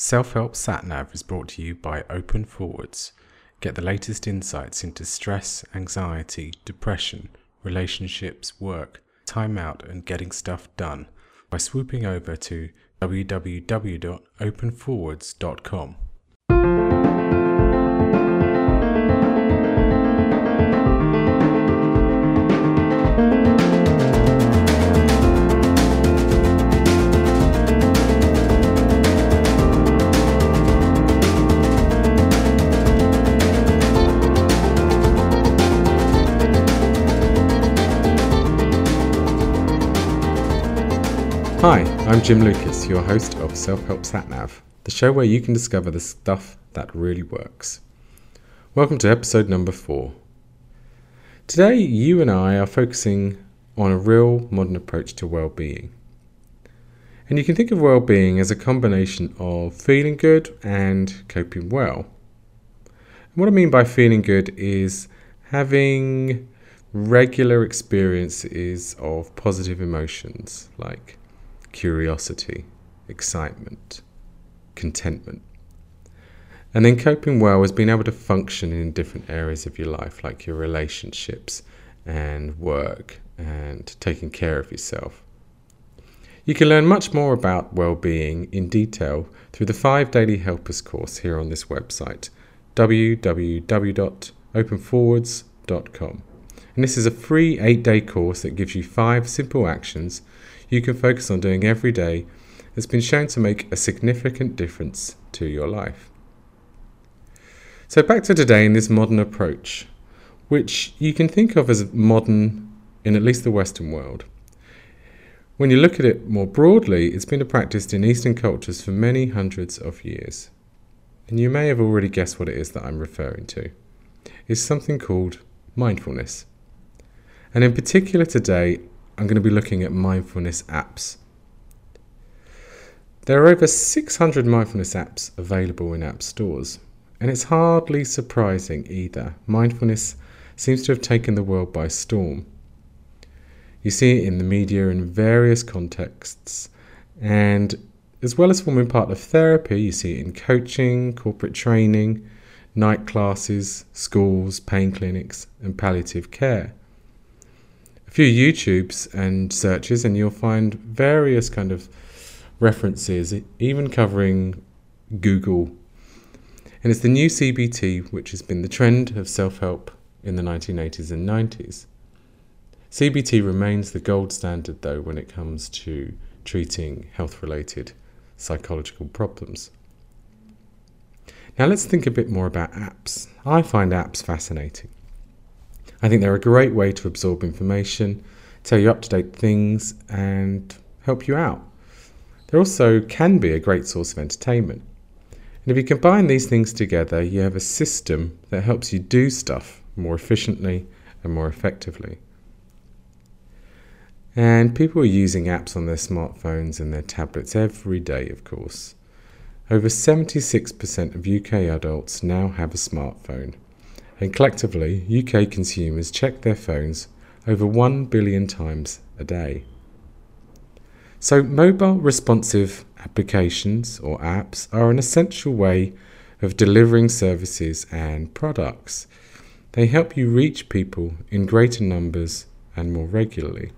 Self-Help SatNav is brought to you by Open Forwards. Get the latest insights into stress, anxiety, depression, relationships, work, time out, and getting stuff done by swooping over to www.openforwards.com. Hi, I'm Jim Lucas, your host of Self-Help SatNav, the show where you can discover the stuff that really works. Welcome to episode number 4. Today, you and I are focusing on a real modern approach to well-being. And you can think of well-being as a combination of feeling good and coping well. And what I mean by feeling good is having regular experiences of positive emotions like curiosity, excitement, contentment. And then coping well is being able to function in different areas of your life, like your relationships and work and taking care of yourself. You can learn much more about well-being in detail through the 5 Daily Helpers course here on this website, www.openforwards.com. And this is a free 8-day course that gives you 5 simple actions you can focus on doing every day that's been shown to make a significant difference to your life. So back to today in this modern approach, which you can think of as modern in at least the Western world. When you look at it more broadly, it's been practiced in Eastern cultures for many hundreds of years. And you may have already guessed what it is that I'm referring to. It's something called mindfulness. And in particular today, I'm going to be looking at mindfulness apps. There are over 600 mindfulness apps available in app stores, and it's hardly surprising either. Mindfulness seems to have taken the world by storm. You see it in the media in various contexts, and as well as forming part of therapy, you see it in coaching, corporate training, night classes, schools, pain clinics, and palliative care. A few YouTubes and searches and you'll find various kind of references, even covering Google. And it's the new CBT, which has been the trend of self-help in the 1980s and 90s. CBT remains the gold standard though when it comes to treating health-related psychological problems. Now let's think a bit more about apps. I find apps fascinating. I think they're a great way to absorb information, tell you up-to-date things, and help you out. They also can be a great source of entertainment. And if you combine these things together, you have a system that helps you do stuff more efficiently and more effectively. And people are using apps on their smartphones and their tablets every day, of course. Over 76% of UK adults now have a smartphone. And collectively, UK consumers check their phones over 1 billion times a day. So mobile responsive applications or apps are an essential way of delivering services and products. They help you reach people in greater numbers and more regularly.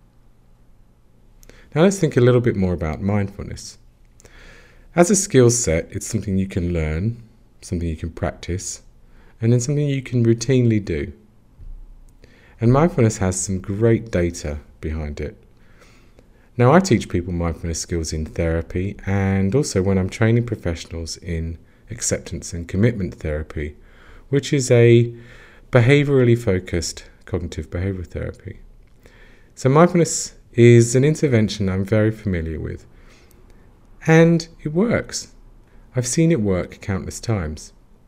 Now let's think a little bit more about mindfulness. As a skill set, it's something you can learn, something you can practice, and then something you can routinely do. And mindfulness has some great data behind it. Now, I teach people mindfulness skills in therapy and also when I'm training professionals in acceptance and commitment therapy, which is a behaviorally focused cognitive behavioral therapy. So mindfulness is an intervention I'm very familiar with. And it works. I've seen it work countless times.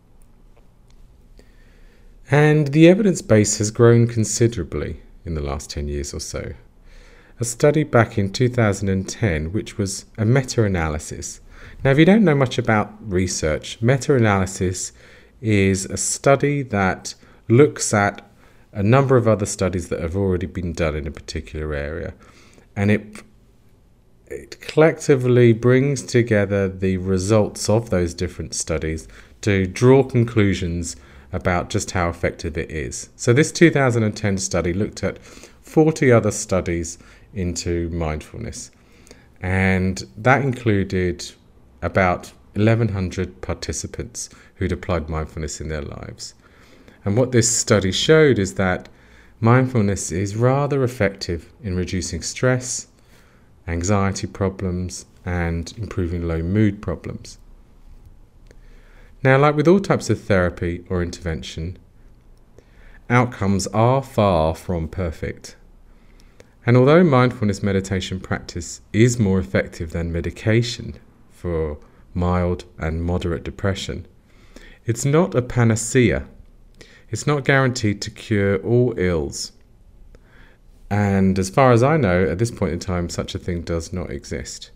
And the evidence base has grown considerably in the last 10 years or so. A study back in 2010, which was a meta-analysis. Now, if you don't know much about research, meta-analysis is a study that looks at a number of other studies that have already been done in a particular area. And it it collectively brings together the results of those different studies to draw conclusions about just how effective it is. So this 2010 study looked at 40 other studies into mindfulness, and that included about 1,100 participants who'd applied mindfulness in their lives. And what this study showed is that mindfulness is rather effective in reducing stress, anxiety problems, and improving low mood problems. Now, like with all types of therapy or intervention, outcomes are far from perfect. And although mindfulness meditation practice is more effective than medication for mild and moderate depression, it's not a panacea. It's not guaranteed to cure all ills. And as far as I know, at this point in time, such a thing does not exist.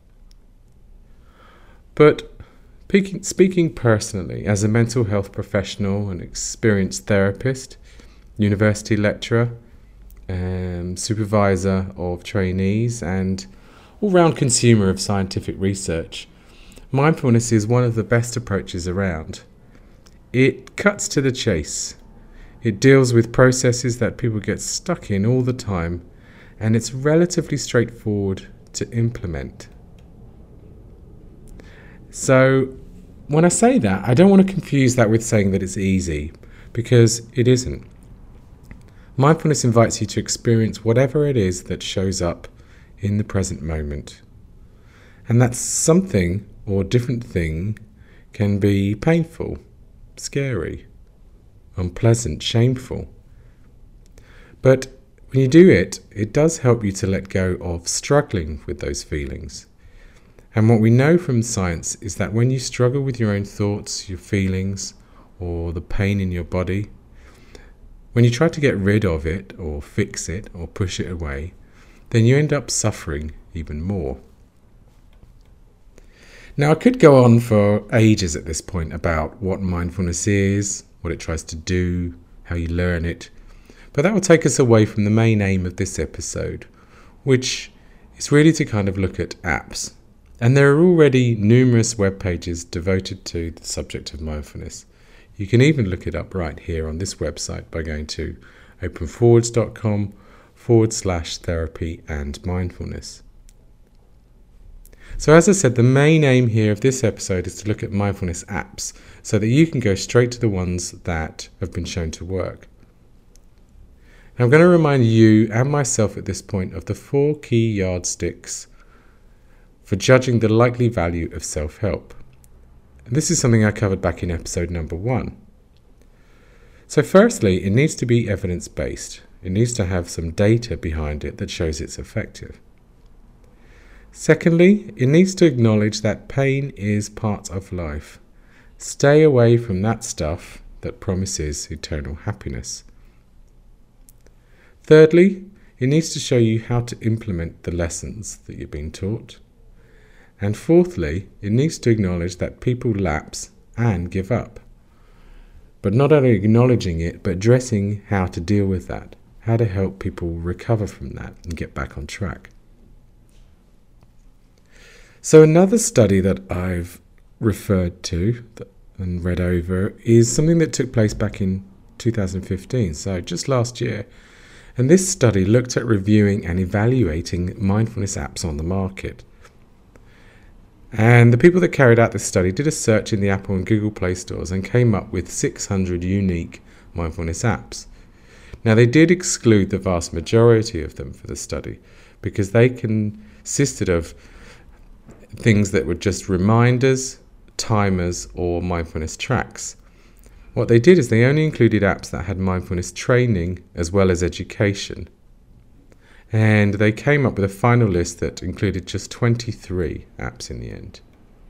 But speaking personally, as a mental health professional, an experienced therapist, university lecturer, supervisor of trainees, and all-round consumer of scientific research, mindfulness is one of the best approaches around. It cuts to the chase. It deals with processes that people get stuck in all the time, and it's relatively straightforward to implement. So when I say that, I don't want to confuse that with saying that it's easy, because it isn't. Mindfulness invites you to experience whatever it is that shows up in the present moment. And that something or different thing can be painful, scary, unpleasant, shameful. But when you do it, it does help you to let go of struggling with those feelings. And what we know from science is that when you struggle with your own thoughts, your feelings, or the pain in your body, when you try to get rid of it, or fix it, or push it away, then you end up suffering even more. Now, I could go on for ages at this point about what mindfulness is, what it tries to do, how you learn it, but that will take us away from the main aim of this episode, which is really to kind of look at apps. And there are already numerous web pages devoted to the subject of mindfulness. You can even look it up right here on this website by going to openforwards.com/therapy and mindfulness. So as I said, the main aim here of this episode is to look at mindfulness apps so that you can go straight to the ones that have been shown to work. And I'm going to remind you and myself at this point of the 4 key yardsticks for judging the likely value of self-help. And this is something I covered back in episode number 1. So firstly, it needs to be evidence-based. It needs to have some data behind it that shows it's effective. Secondly, it needs to acknowledge that pain is part of life. Stay away from that stuff that promises eternal happiness. Thirdly, it needs to show you how to implement the lessons that you've been taught. And fourthly, it needs to acknowledge that people lapse and give up. But not only acknowledging it, but addressing how to deal with that, how to help people recover from that and get back on track. So another study that I've referred to and read over is something that took place back in 2015, so just last year. And this study looked at reviewing and evaluating mindfulness apps on the market. And the people that carried out this study did a search in the Apple and Google Play stores and came up with 600 unique mindfulness apps. Now, they did exclude the vast majority of them for the study because they consisted of things that were just reminders, timers, or mindfulness tracks. What they did is they only included apps that had mindfulness training as well as education. And they came up with a final list that included just 23 apps in the end.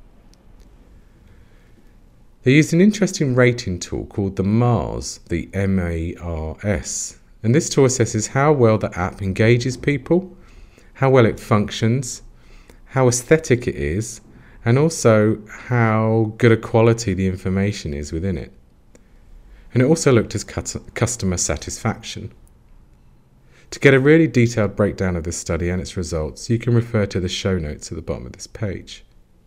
They used an interesting rating tool called the MARS, the M-A-R-S. And this tool assesses how well the app engages people, how well it functions, how aesthetic it is, and also how good a quality the information is within it. And it also looked at customer satisfaction. To get a really detailed breakdown of this study and its results, you can refer to the show notes at the bottom of this page.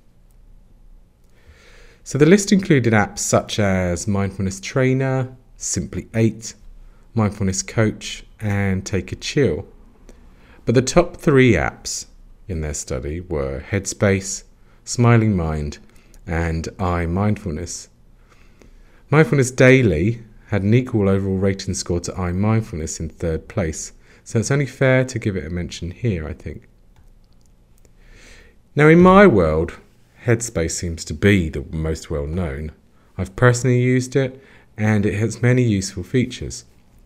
So the list included apps such as Mindfulness Trainer, Simply 8, Mindfulness Coach, and Take a Chill. But the top 3 apps in their study were Headspace, Smiling Mind, and iMindfulness. Mindfulness Daily had an equal overall rating score to iMindfulness in 3rd place, so it's only fair to give it a mention here, I think. Now, in my world, Headspace seems to be the most well known. I've personally used it, and it has many useful features.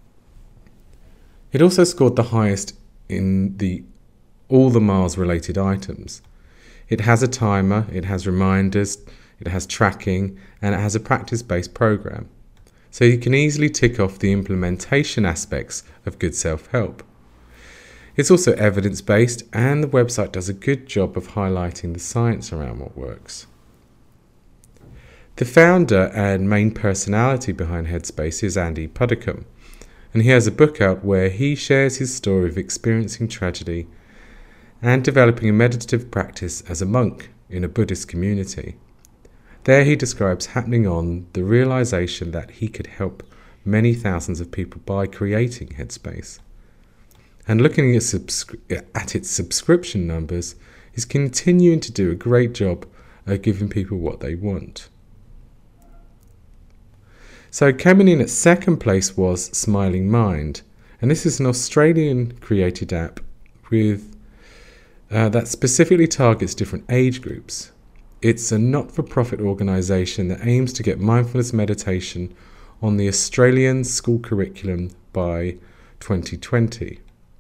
It also scored the highest in all the Mars related items. It has a timer, it has reminders, it has tracking, and it has a practice-based program. So you can easily tick off the implementation aspects of good self-help. It's also evidence-based, and the website does a good job of highlighting the science around what works. The founder and main personality behind Headspace is Andy Puddicombe, and he has a book out where he shares his story of experiencing tragedy and developing a meditative practice as a monk in a Buddhist community. There he describes happening on the realization that he could help many thousands of people by creating Headspace. And looking at its subscription numbers, is continuing to do a great job at giving people what they want. So coming in at 2nd place was Smiling Mind, and this is an Australian created app with that specifically targets different age groups. It's a not-for-profit organisation that aims to get mindfulness meditation on the Australian school curriculum by 2020.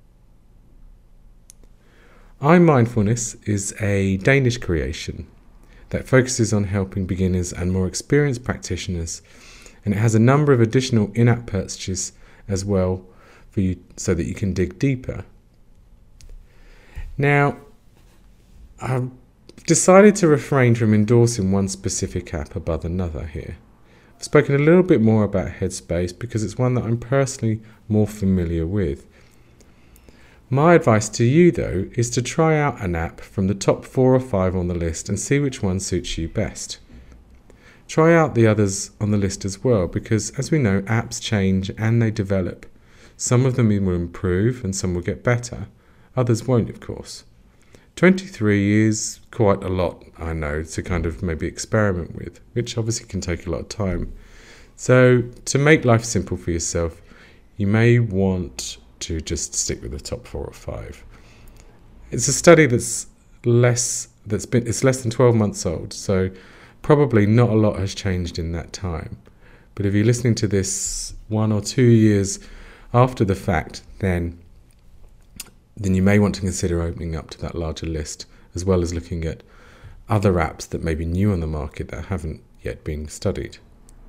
iMindfulness is a Danish creation that focuses on helping beginners and more experienced practitioners, and it has a number of additional in-app purchases as well for you so that you can dig deeper. Now, I've decided to refrain from endorsing one specific app above another here. I've spoken a little bit more about Headspace because it's one that I'm personally more familiar with. My advice to you, though, is to try out an app from the top 4 or 5 on the list and see which one suits you best. Try out the others on the list as well, because as we know, apps change and they develop. Some of them will improve and some will get better. Others won't, of course. 23 is quite a lot, I know, to kind of maybe experiment with, which obviously can take a lot of time. So to make life simple for yourself, you may want to just stick with the top 4 or 5. It's a study it's less than 12 months old, so probably not a lot has changed in that time. But if you're listening to this 1 or 2 years after the fact, then you may want to consider opening up to that larger list, as well as looking at other apps that may be new on the market that haven't yet been studied.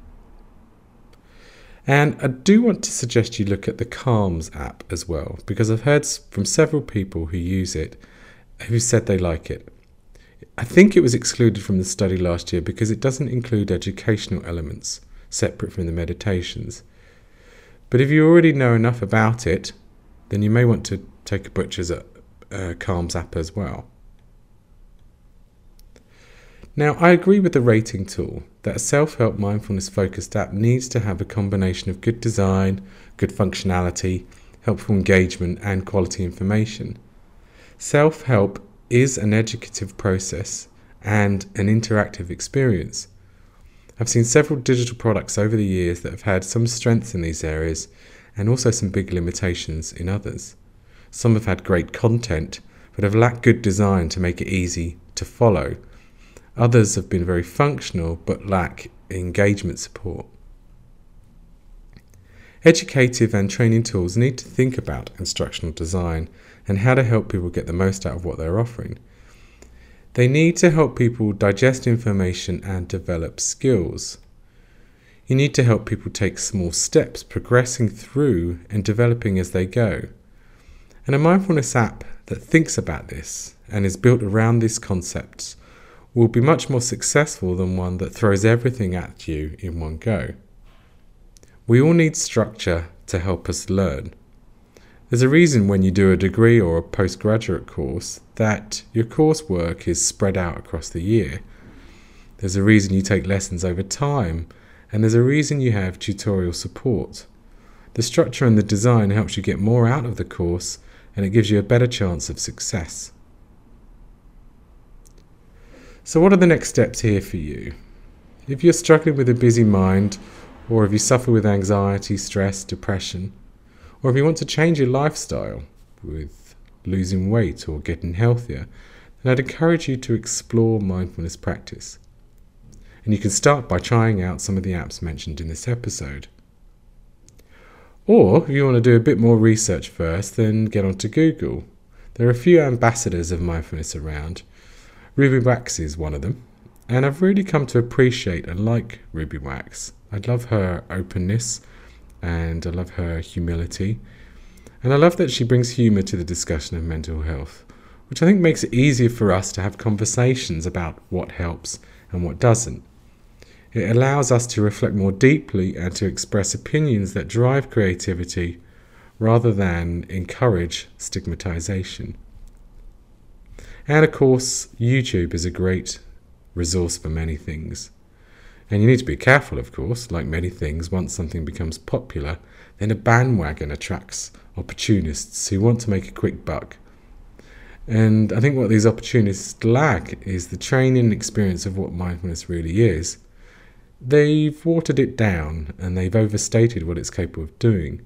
And I do want to suggest you look at the Calms app as well, because I've heard from several people who use it who said they like it. I think it was excluded from the study last year because it doesn't include educational elements separate from the meditations. But if you already know enough about it, then you may want to take a butcher's at Calms app as well. Now, I agree with the rating tool that a self-help mindfulness-focused app needs to have a combination of good design, good functionality, helpful engagement, and quality information. Self-help is an educative process and an interactive experience. I've seen several digital products over the years that have had some strengths in these areas and also some big limitations in others. Some have had great content, but have lacked good design to make it easy to follow. Others have been very functional, but lack engagement support. Educative and training tools need to think about instructional design and how to help people get the most out of what they're offering. They need to help people digest information and develop skills. You need to help people take small steps, progressing through and developing as they go. And a mindfulness app that thinks about this and is built around these concepts will be much more successful than one that throws everything at you in one go. We all need structure to help us learn. There's a reason when you do a degree or a postgraduate course that your coursework is spread out across the year. There's a reason you take lessons over time, and there's a reason you have tutorial support. The structure and the design helps you get more out of the course, and it gives you a better chance of success. So what are the next steps here for you? If you're struggling with a busy mind, or if you suffer with anxiety, stress, depression, or if you want to change your lifestyle with losing weight or getting healthier, then I'd encourage you to explore mindfulness practice. And you can start by trying out some of the apps mentioned in this episode. Or if you want to do a bit more research first, then get onto Google. There are a few ambassadors of mindfulness around. Ruby Wax is one of them, and I've really come to appreciate and like Ruby Wax. I love her openness, and I love her humility, and I love that she brings humour to the discussion of mental health, which I think makes it easier for us to have conversations about what helps and what doesn't. It allows us to reflect more deeply and to express opinions that drive creativity rather than encourage stigmatization. And of course, YouTube is a great resource for many things. And you need to be careful, of course. Like many things, once something becomes popular, then a bandwagon attracts opportunists who want to make a quick buck. And I think what these opportunists lack is the training and experience of what mindfulness really is. They've watered it down and they've overstated what it's capable of doing.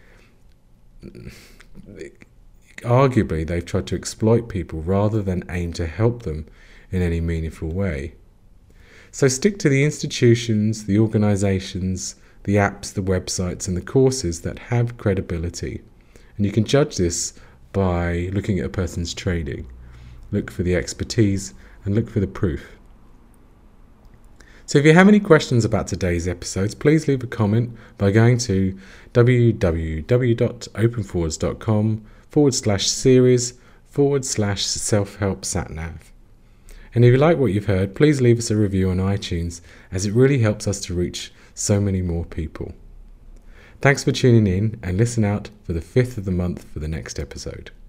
Arguably, they've tried to exploit people rather than aim to help them in any meaningful way. So stick to the institutions, the organisations, the apps, the websites and the courses that have credibility. And you can judge this by looking at a person's training. Look for the expertise and look for the proof. So if you have any questions about today's episodes, please leave a comment by going to www.openforwards.com/series/self-help-satnav. And if you like what you've heard, please leave us a review on iTunes, as it really helps us to reach so many more people. Thanks for tuning in, and listen out for the 5th of the month for the next episode.